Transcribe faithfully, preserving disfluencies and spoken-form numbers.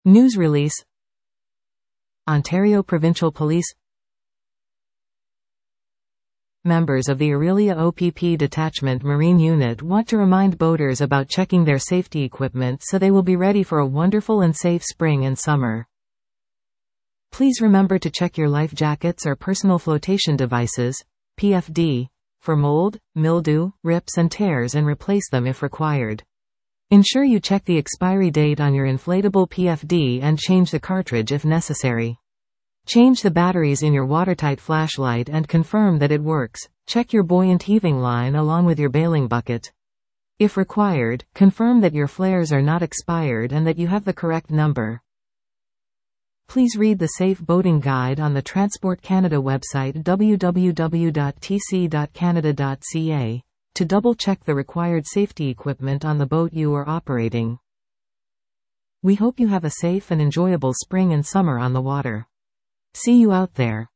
News release. Ontario Provincial Police. Members of the Orillia O P P Detachment Marine Unit want to remind boaters about checking their safety equipment so they will be ready for a wonderful and safe spring and summer. Please remember to check your life jackets or personal flotation devices, P F D, for mold, mildew, rips and tears and replace them if required. Ensure you check the expiry date on your inflatable P F D and change the cartridge if necessary. Change the batteries in your watertight flashlight and confirm that it works. Check your buoyant heaving line along with your bailing bucket. If required, confirm that your flares are not expired and that you have the correct number. Please read the Safe Boating Guide on the Transport Canada website w w w dot t c dot canada dot c a to double-check the required safety equipment on the boat you are operating. We hope you have a safe and enjoyable spring and summer on the water. See you out there.